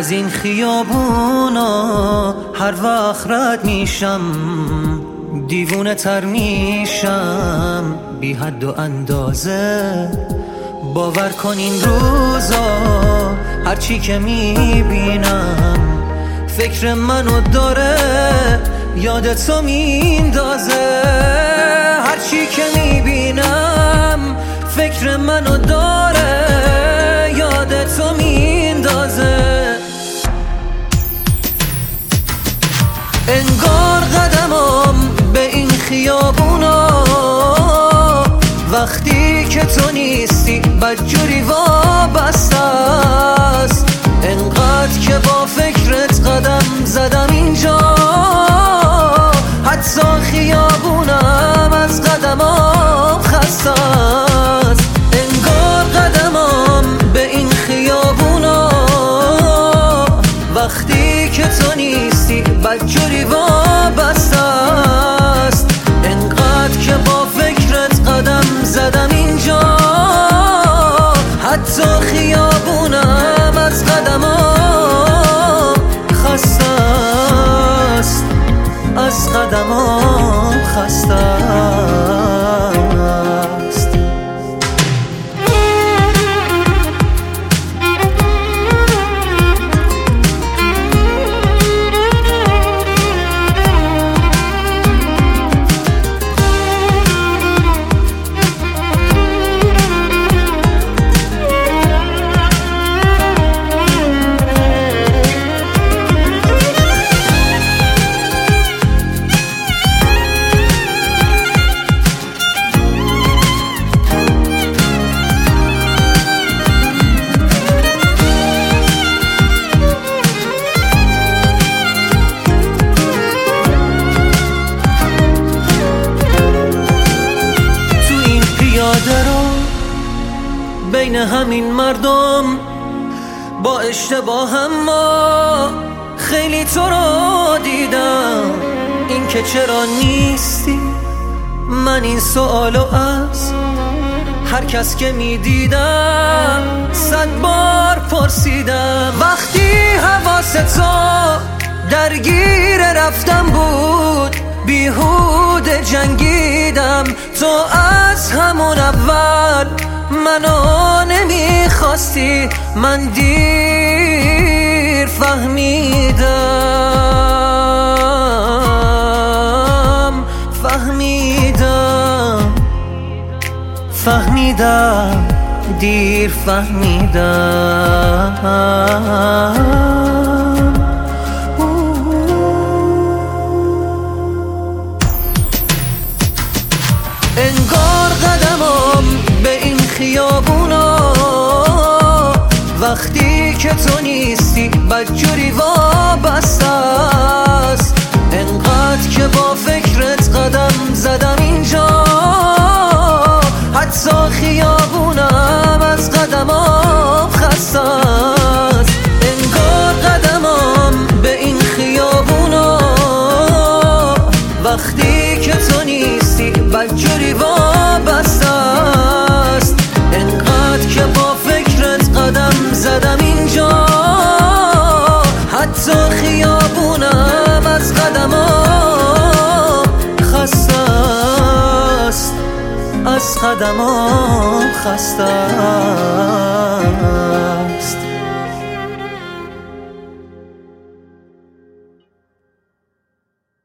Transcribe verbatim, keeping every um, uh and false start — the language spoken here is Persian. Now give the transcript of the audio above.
از این خیابونا هر وقت رد میشم دیوونه تر میشم بی حد و اندازه. باور کن این روزا هرچی که میبینم فکر منو داره یادتو میندازه. هرچی که میبینم فکر منو داره یادتو میندازه. انگار قدمم به این خیابونا وقتی که تو نیستی بدجوری وابسته است. انقدر که با فکرت قدم زدم اینجا حتی خیابونم از قدمام خسته است. انگار قدمم به این خیابونا وقتی که تو نیستی بدجوری وابسته است. انقدر که با فکرت قدم زدم اینجا حتی خیابونم از قدمام خسته است. از قدمام خسته است. بین همین مردم با اشتباه ما خیلی تو رو دیدم. این که چرا نیستی من این سوالو از هر کس که میدیدم صد بار پرسیدم. وقتی حواست تو درگیر رفتم بود بیهوده جنگیدم. تو از همون اول منو نمیخواستی من دیر فهمیدم فهمیدم فهمیدم دیر فهمیدم. انگار قدمم به این خیابونا وقتی که تو نیستی بدجوری وابسته است. انقدر که با فکرت قدم زدم اینجا حتی خیابونم از قدمام خسته است. انگار قدمم به این خیابونا وقتی که تو نیستی بدجوری وابسته است. انقدر که با فکرت قدم زدم اینجا حتی خیابونم از قدمام خسته است. از قدمام خسته است.